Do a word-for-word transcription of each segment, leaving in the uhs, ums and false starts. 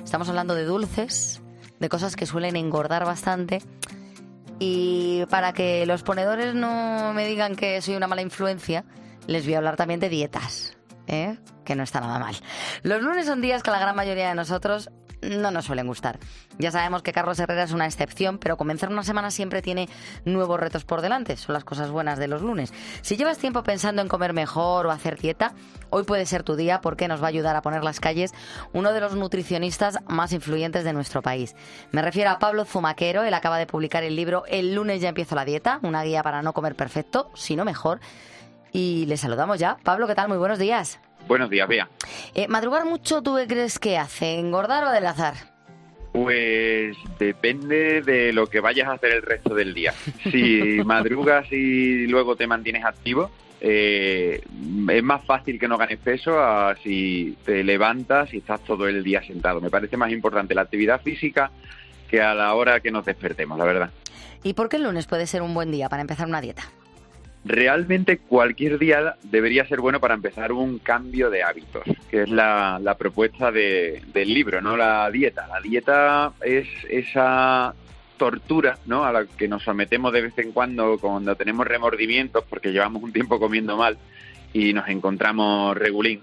Estamos hablando de dulces, de cosas que suelen engordar bastante. Y para que los ponedores no me digan que soy una mala influencia, les voy a hablar también de dietas, ¿eh? Que no está nada mal. Los lunes son días que a la gran mayoría de nosotros no nos suelen gustar. Ya sabemos que Carlos Herrera es una excepción, pero comenzar una semana siempre tiene nuevos retos por delante. Son las cosas buenas de los lunes. Si llevas tiempo pensando en comer mejor o hacer dieta, hoy puede ser tu día porque nos va a ayudar a poner las calles uno de los nutricionistas más influyentes de nuestro país. Me refiero a Pablo Zumaquero. Él acaba de publicar el libro El lunes ya empiezo la dieta, una guía para no comer perfecto, sino mejor. Y le saludamos ya. Pablo, ¿qué tal? Muy buenos días. Buenos días, Bea. Eh, ¿Madrugar mucho tú qué crees que hace? ¿Engordar o adelgazar? Pues depende de lo que vayas a hacer el resto del día. Si madrugas y luego te mantienes activo, eh, es más fácil que no ganes peso a si te levantas y estás todo el día sentado. Me parece más importante la actividad física que a la hora que nos despertemos, la verdad. ¿Y por qué el lunes puede ser un buen día para empezar una dieta? Realmente cualquier día debería ser bueno para empezar un cambio de hábitos, que es la, la propuesta de, del libro, ¿no? La dieta. La dieta es esa tortura, ¿no?, a la que nos sometemos de vez en cuando cuando tenemos remordimientos porque llevamos un tiempo comiendo mal y nos encontramos regulín.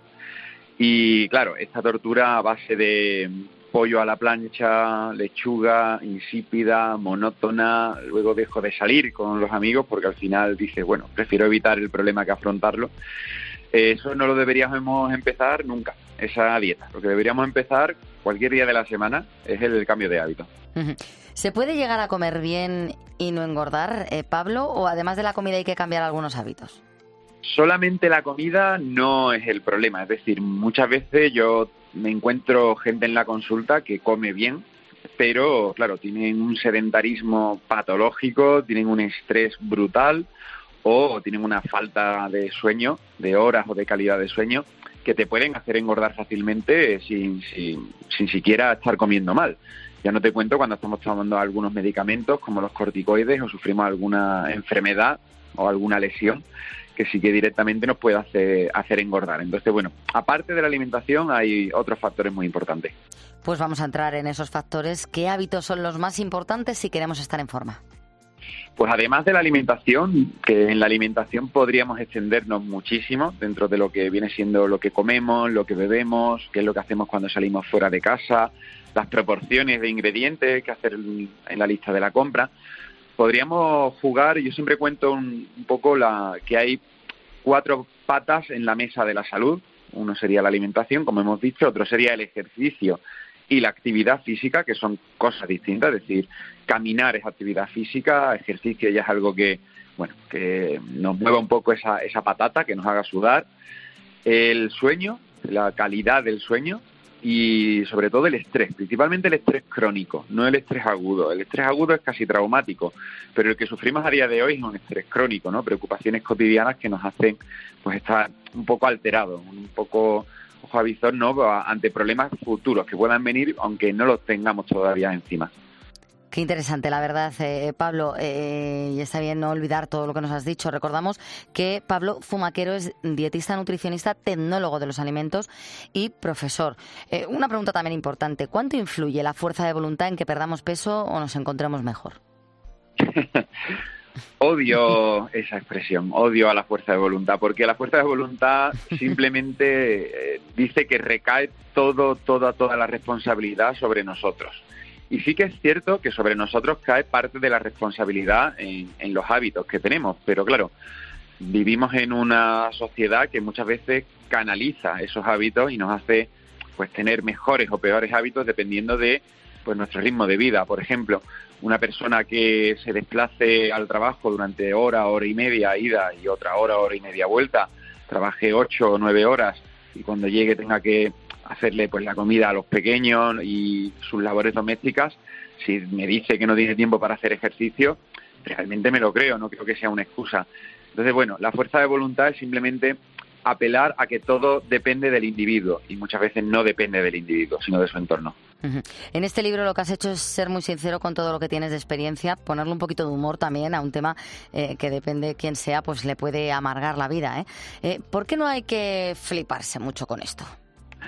Y claro, esta tortura a base de pollo a la plancha, lechuga insípida, monótona, luego dejo de salir con los amigos porque al final dices, bueno, prefiero evitar el problema que afrontarlo. Eso no lo deberíamos empezar nunca, esa dieta. Lo que deberíamos empezar cualquier día de la semana es el cambio de hábito. ¿Se puede llegar a comer bien y no engordar, eh, Pablo, o además de la comida hay que cambiar algunos hábitos? Solamente la comida no es el problema, es decir, muchas veces yo me encuentro gente en la consulta que come bien, pero claro, tienen un sedentarismo patológico, tienen un estrés brutal o tienen una falta de sueño, de horas o de calidad de sueño, que te pueden hacer engordar fácilmente sin, sin, sin siquiera estar comiendo mal. Ya no te cuento cuando estamos tomando algunos medicamentos como los corticoides o sufrimos alguna enfermedad o alguna lesión que sí que directamente nos puede hacer, hacer engordar. Entonces, bueno, aparte de la alimentación hay otros factores muy importantes. Pues vamos a entrar en esos factores. ¿Qué hábitos son los más importantes si queremos estar en forma? Pues además de la alimentación, que en la alimentación podríamos extendernos muchísimo dentro de lo que viene siendo lo que comemos, lo que bebemos, qué es lo que hacemos cuando salimos fuera de casa, las proporciones de ingredientes que hacer en la lista de la compra. Podríamos jugar, yo siempre cuento un, un poco la que hay cuatro patas en la mesa de la salud. Uno sería la alimentación, como hemos dicho, otro sería el ejercicio y la actividad física, que son cosas distintas, es decir, caminar es actividad física, ejercicio ya es algo que, bueno, que nos mueva un poco esa, esa patata, que nos haga sudar. El sueño, la calidad del sueño, y sobre todo el estrés, principalmente el estrés crónico, no el estrés agudo. El estrés agudo es casi traumático, pero el que sufrimos a día de hoy es un estrés crónico, ¿no? Preocupaciones cotidianas que nos hacen pues estar un poco alterados, un poco ojo a visor, ¿no?, ante problemas futuros que puedan venir aunque no los tengamos todavía encima. Qué interesante, la verdad, eh, Pablo. Eh, y está bien no olvidar todo lo que nos has dicho. Recordamos que Pablo Zumaquero es dietista, nutricionista, tecnólogo de los alimentos y profesor. Eh, una pregunta también importante. ¿Cuánto influye la fuerza de voluntad en que perdamos peso o nos encontremos mejor? Odio esa expresión, odio a la fuerza de voluntad, porque la fuerza de voluntad simplemente eh, dice que recae todo, toda, toda la responsabilidad sobre nosotros. Y sí que es cierto que sobre nosotros cae parte de la responsabilidad en, en los hábitos que tenemos, pero claro, vivimos en una sociedad que muchas veces canaliza esos hábitos y nos hace pues tener mejores o peores hábitos dependiendo de pues nuestro ritmo de vida. Por ejemplo, una persona que se desplace al trabajo durante hora, hora y media ida y otra hora, hora y media vuelta, trabaje ocho o nueve horas y cuando llegue tenga que hacerle pues la comida a los pequeños y sus labores domésticas, si me dice que no tiene tiempo para hacer ejercicio, realmente me lo creo, no creo que sea una excusa. Entonces, bueno, la fuerza de voluntad es simplemente apelar a que todo depende del individuo y muchas veces no depende del individuo, sino de su entorno. Uh-huh. En este libro lo que has hecho es ser muy sincero con todo lo que tienes de experiencia, ponerle un poquito de humor también a un tema eh, que depende de quién sea, pues le puede amargar la vida, ¿eh? Eh, ¿Por qué no hay que fliparse mucho con esto?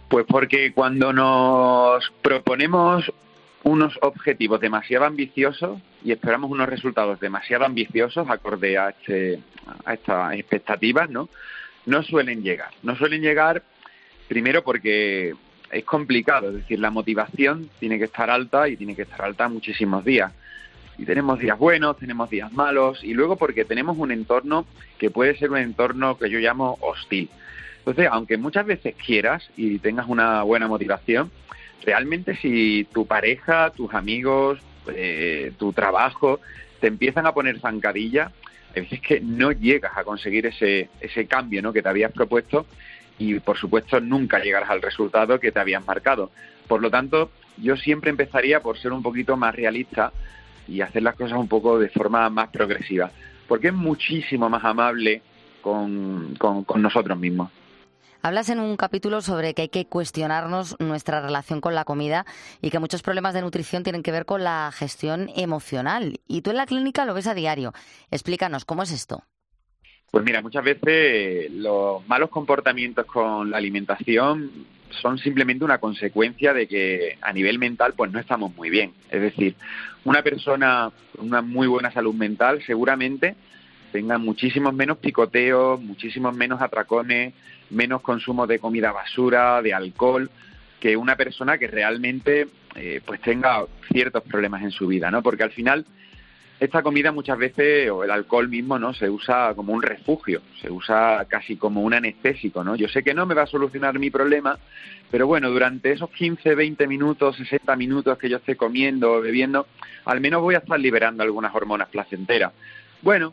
Pues porque cuando nos proponemos unos objetivos demasiado ambiciosos y esperamos unos resultados demasiado ambiciosos acorde a, este, a estas expectativas, ¿no? No suelen llegar. No suelen llegar primero porque es complicado, es decir, la motivación tiene que estar alta y tiene que estar alta muchísimos días. Y tenemos días buenos, tenemos días malos, y luego porque tenemos un entorno que puede ser un entorno que yo llamo hostil. Entonces, aunque muchas veces quieras y tengas una buena motivación, realmente si tu pareja, tus amigos, eh, tu trabajo te empiezan a poner zancadilla, a veces que no llegas a conseguir ese, ese cambio, ¿no?, que te habías propuesto, y por supuesto nunca llegarás al resultado que te habías marcado. Por lo tanto, yo siempre empezaría por ser un poquito más realista y hacer las cosas un poco de forma más progresiva, porque es muchísimo más amable con, con, con nosotros mismos. Hablas en un capítulo sobre que hay que cuestionarnos nuestra relación con la comida y que muchos problemas de nutrición tienen que ver con la gestión emocional. Y tú en la clínica lo ves a diario. Explícanos, ¿cómo es esto? Pues mira, muchas veces los malos comportamientos con la alimentación son simplemente una consecuencia de que a nivel mental pues no estamos muy bien. Es decir, una persona con una muy buena salud mental seguramente tenga muchísimos menos picoteos, muchísimos menos atracones, menos consumo de comida basura, de alcohol, que una persona que realmente eh, pues tenga ciertos problemas en su vida, ¿no? Porque al final esta comida muchas veces, o el alcohol mismo, ¿no?, se usa como un refugio, se usa casi como un anestésico, ¿no? Yo sé que no me va a solucionar mi problema, pero bueno, durante esos quince, veinte minutos, sesenta minutos que yo esté comiendo o bebiendo, al menos voy a estar liberando algunas hormonas placenteras. Bueno,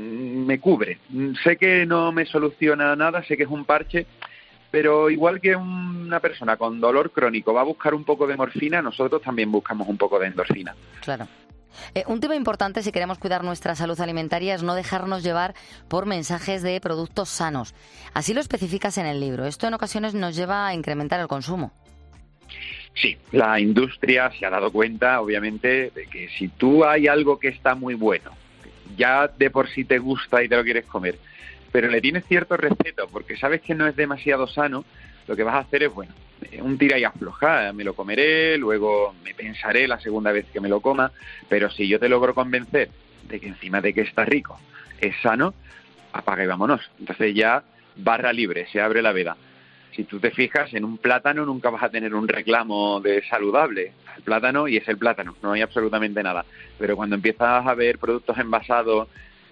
me cubre. Sé que no me soluciona nada, sé que es un parche, pero igual que una persona con dolor crónico va a buscar un poco de morfina, nosotros también buscamos un poco de endorfina. Claro. Eh, un tema importante si queremos cuidar nuestra salud alimentaria es no dejarnos llevar por mensajes de productos sanos. Así lo especificas en el libro. Esto en ocasiones nos lleva a incrementar el consumo. Sí, la industria se ha dado cuenta, obviamente, de que si tú hay algo que está muy bueno, ya de por sí te gusta y te lo quieres comer, pero le tienes cierto respeto porque sabes que no es demasiado sano, lo que vas a hacer es, bueno, un tira y afloja, me lo comeré, luego me pensaré la segunda vez que me lo coma, pero si yo te logro convencer de que encima de que está rico, es sano, apaga y vámonos. Entonces ya barra libre, se abre la veda. Si tú te fijas, en un plátano nunca vas a tener un reclamo de saludable. El plátano y es el plátano, no hay absolutamente nada. Pero cuando empiezas a ver productos envasados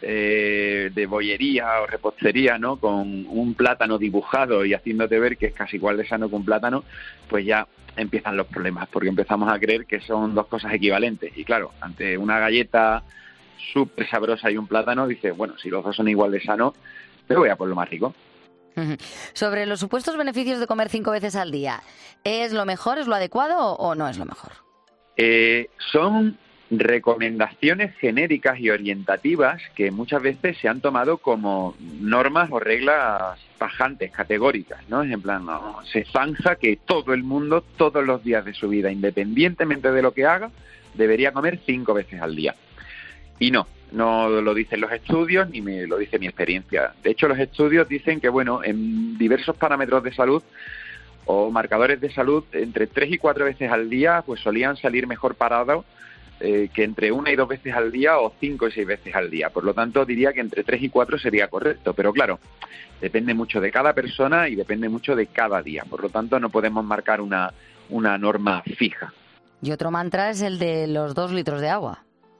eh, de bollería o repostería, ¿no?, con un plátano dibujado y haciéndote ver que es casi igual de sano que un plátano, pues ya empiezan los problemas, porque empezamos a creer que son dos cosas equivalentes. Y claro, ante una galleta súper sabrosa y un plátano, dices, bueno, si los dos son igual de sanos, me voy a por lo más rico. Sobre los supuestos beneficios de comer cinco veces al día, ¿es lo mejor, es lo adecuado o no es lo mejor? Eh, son recomendaciones genéricas y orientativas que muchas veces se han tomado como normas o reglas tajantes, categóricas, ¿no? En plan, no, se zanja que todo el mundo, todos los días de su vida, independientemente de lo que haga, debería comer cinco veces al día. Y no, no lo dicen los estudios ni me lo dice mi experiencia. De hecho, los estudios dicen que, bueno, en diversos parámetros de salud o marcadores de salud, entre tres y cuatro veces al día, pues solían salir mejor parados eh, que entre una y dos veces al día o cinco y seis veces al día. Por lo tanto, diría que entre tres y cuatro sería correcto. Pero claro, depende mucho de cada persona y depende mucho de cada día. Por lo tanto, no podemos marcar una, una norma fija. Y otro mantra es el de los dos litros de agua.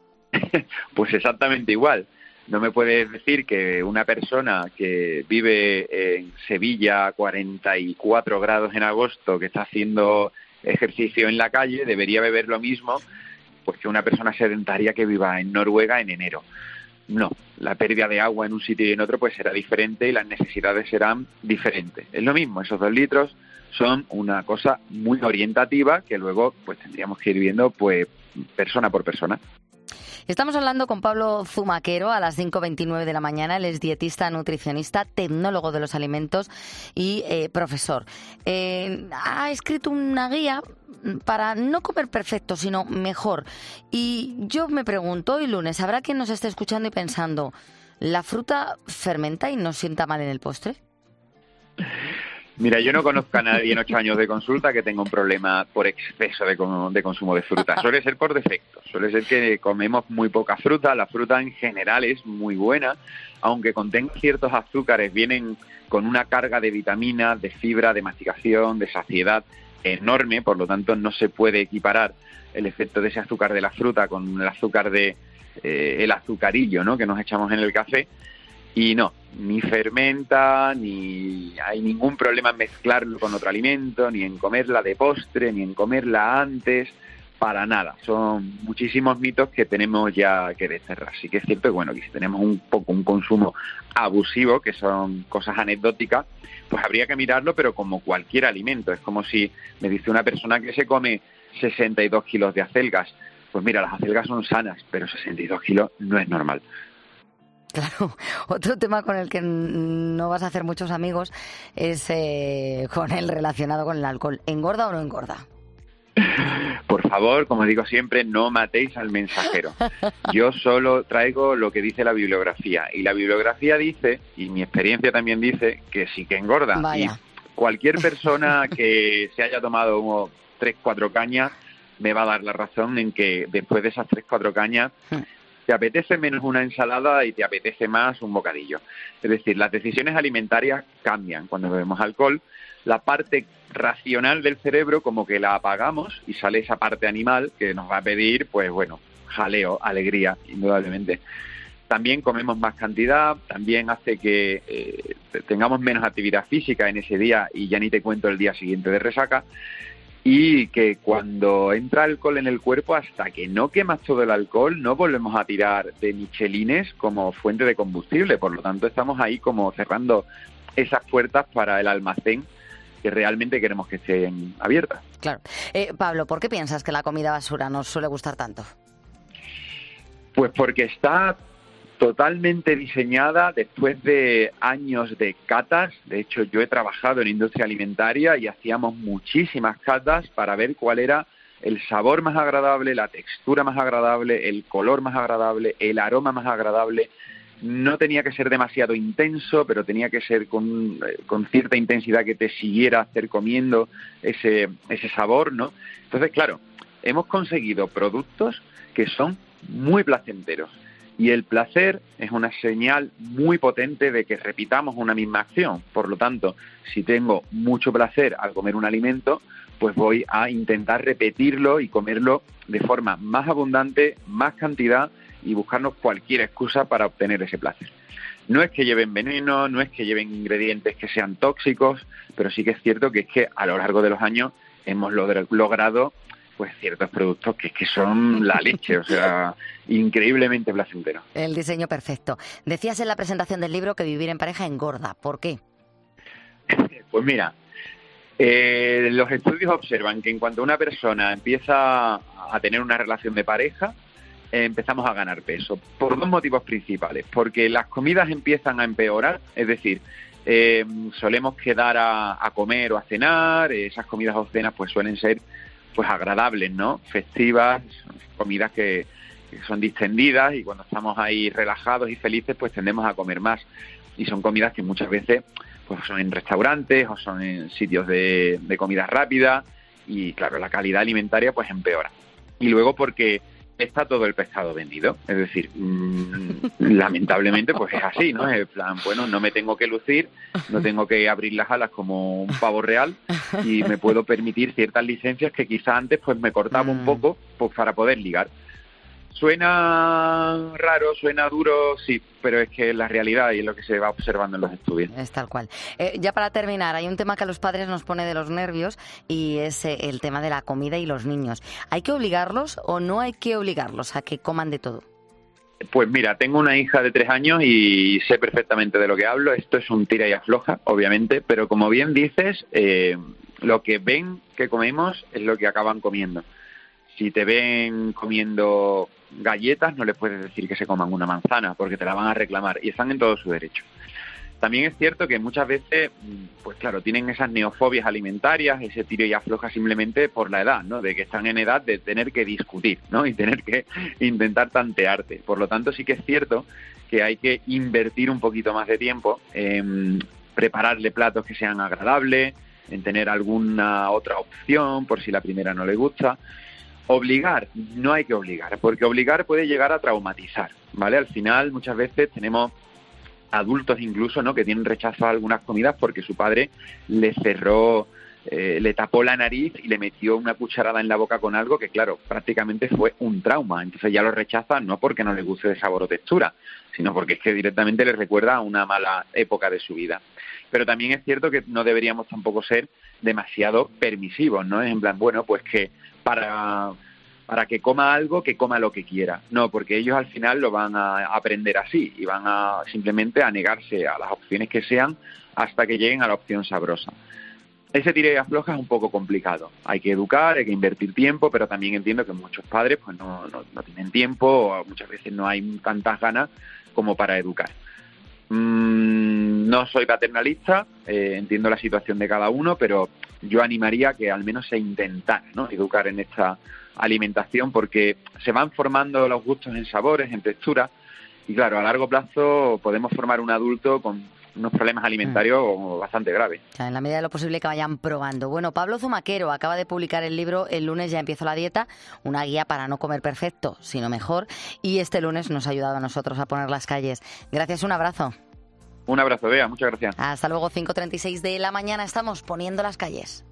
Pues exactamente igual. No me puedes decir que una persona que vive en Sevilla a cuarenta y cuatro grados en agosto, que está haciendo ejercicio en la calle, debería beber lo mismo pues que una persona sedentaria que viva en Noruega en enero. No, la pérdida de agua en un sitio y en otro pues será diferente y las necesidades serán diferentes. Es lo mismo, esos dos litros son una cosa muy orientativa que luego pues tendríamos que ir viendo pues persona por persona. Estamos hablando con Pablo Zumaquero a las cinco veintinueve de la mañana. Él es dietista, nutricionista, tecnólogo de los alimentos y eh, profesor. Eh, ha escrito una guía para no comer perfecto, sino mejor. Y yo me pregunto, hoy lunes, ¿habrá quien nos esté escuchando y pensando, ¿la fruta fermenta y nos sienta mal en el postre? Mira, yo no conozco a nadie en ocho años de consulta que tenga un problema por exceso de, con- de consumo de fruta. Suele ser por defecto. Suele ser que comemos muy poca fruta. La fruta en general es muy buena, aunque contenga ciertos azúcares, vienen con una carga de vitaminas, de fibra, de masticación, de saciedad enorme. Por lo tanto, no se puede equiparar el efecto de ese azúcar de la fruta con el azúcar de eh, el azucarillo, ¿no?, que nos echamos en el café. Y no, ni fermenta, ni hay ningún problema en mezclarlo con otro alimento, ni en comerla de postre, ni en comerla antes, para nada. Son muchísimos mitos que tenemos ya que desterrar. Sí que es cierto que, bueno, que si tenemos un poco un consumo abusivo, que son cosas anecdóticas, pues habría que mirarlo, pero como cualquier alimento. Es como si me dice una persona que se come sesenta y dos kilos de acelgas. Pues mira, las acelgas son sanas, pero sesenta y dos kilos no es normal. Claro, otro tema con el que no vas a hacer muchos amigos es eh, con el relacionado con el alcohol. ¿Engorda o no engorda? Por favor, como digo siempre, no matéis al mensajero. Yo solo traigo lo que dice la bibliografía. Y la bibliografía dice, y mi experiencia también dice, que sí que engorda. Vaya. Y cualquier persona que se haya tomado unos tres, cuatro cañas me va a dar la razón en que después de esas tres, cuatro cañas te apetece menos una ensalada y te apetece más un bocadillo. Es decir, las decisiones alimentarias cambian cuando bebemos alcohol. La parte racional del cerebro como que la apagamos y sale esa parte animal que nos va a pedir, pues bueno, jaleo, alegría, indudablemente. También comemos más cantidad, también hace que eh, tengamos menos actividad física en ese día y ya ni te cuento el día siguiente de resaca. Y que cuando entra alcohol en el cuerpo, hasta que no quemas todo el alcohol, no volvemos a tirar de michelines como fuente de combustible. Por lo tanto, estamos ahí como cerrando esas puertas para el almacén que realmente queremos que estén abiertas. Claro. Eh, Pablo, ¿por qué piensas que la comida basura nos suele gustar tanto? Pues porque está totalmente diseñada después de años de catas. De hecho, yo he trabajado en industria alimentaria y hacíamos muchísimas catas para ver cuál era el sabor más agradable, la textura más agradable, el color más agradable, el aroma más agradable. No tenía que ser demasiado intenso, pero tenía que ser con, con cierta intensidad que te siguiera hacer comiendo ese, ese sabor, ¿no? Entonces, claro, hemos conseguido productos que son muy placenteros. Y el placer es una señal muy potente de que repitamos una misma acción. Por lo tanto, si tengo mucho placer al comer un alimento, pues voy a intentar repetirlo y comerlo de forma más abundante, más cantidad y buscarnos cualquier excusa para obtener ese placer. No es que lleven veneno, no es que lleven ingredientes que sean tóxicos, pero sí que es cierto que es que a lo largo de los años hemos logr- logrado pues ciertos productos que es que son la leche, o sea, increíblemente placenteros. El diseño perfecto. Decías en la presentación del libro que vivir en pareja engorda. ¿Por qué? Pues mira, eh, los estudios observan que en cuanto una persona empieza a tener una relación de pareja, eh, empezamos a ganar peso, por dos motivos principales. Porque las comidas empiezan a empeorar, es decir, eh, solemos quedar a, a comer o a cenar, eh, esas comidas o cenas pues suelen ser pues agradables, ¿no? Festivas, comidas que, que son distendidas y cuando estamos ahí relajados y felices pues tendemos a comer más. Y son comidas que muchas veces pues son en restaurantes o son en sitios de, de comida rápida y claro, la calidad alimentaria pues empeora. Y luego porque está todo el pescado vendido, es decir, mmm, lamentablemente pues es así, ¿no? Es en plan, bueno, no me tengo que lucir, no tengo que abrir las alas como un pavo real y me puedo permitir ciertas licencias que quizá antes pues me cortaba un poco pues para poder ligar. Suena raro, suena duro, sí, pero es que la realidad y es lo que se va observando en los estudios. Es tal cual. Eh, ya para terminar, hay un tema que a los padres nos pone de los nervios y es eh, el tema de la comida y los niños. ¿Hay que obligarlos o no hay que obligarlos a que coman de todo? Pues mira, tengo una hija de tres años y sé perfectamente de lo que hablo. Esto es un tira y afloja, obviamente, pero como bien dices, eh, lo que ven que comemos es lo que acaban comiendo. Si te ven comiendo galletas, no les puedes decir que se coman una manzana, porque te la van a reclamar, y están en todo su derecho. También es cierto que muchas veces, pues claro, tienen esas neofobias alimentarias, ese tiro y afloja simplemente por la edad, ¿no? De que están en edad de tener que discutir, ¿no? Y tener que intentar tantearte. Por lo tanto, sí que es cierto que hay que invertir un poquito más de tiempo en prepararle platos que sean agradables, en tener alguna otra opción por si la primera no le gusta. Obligar, no hay que obligar, porque obligar puede llegar a traumatizar, ¿vale? Al final, muchas veces tenemos adultos incluso, ¿no?, que tienen rechazo a algunas comidas porque su padre le cerró, eh, le tapó la nariz y le metió una cucharada en la boca con algo que, claro, prácticamente fue un trauma. Entonces ya lo rechazan no porque no le guste de sabor o textura, sino porque es que directamente le recuerda a una mala época de su vida. Pero también es cierto que no deberíamos tampoco ser demasiado permisivos, ¿no? Es en plan, bueno, pues que para... para que coma algo, que coma lo que quiera. No, porque ellos al final lo van a aprender así y van a simplemente a negarse a las opciones que sean hasta que lleguen a la opción sabrosa. Ese tira y afloja es un poco complicado. Hay que educar, hay que invertir tiempo, pero también entiendo que muchos padres pues no, no, no tienen tiempo o muchas veces no hay tantas ganas como para educar. Mm, no soy paternalista, eh, entiendo la situación de cada uno, pero yo animaría que al menos se intentara, ¿no?, educar en esta alimentación, porque se van formando los gustos en sabores, en texturas, y claro, a largo plazo podemos formar un adulto con unos problemas alimentarios mm. bastante graves. O sea, en la medida de lo posible que vayan probando. Bueno, Pablo Zumaquero acaba de publicar el libro El lunes ya empiezo la dieta, una guía para no comer perfecto, sino mejor, y este lunes nos ha ayudado a nosotros a poner las calles. Gracias, un abrazo. Un abrazo, Bea, muchas gracias. Hasta luego, cinco treinta y seis de la mañana, estamos poniendo las calles.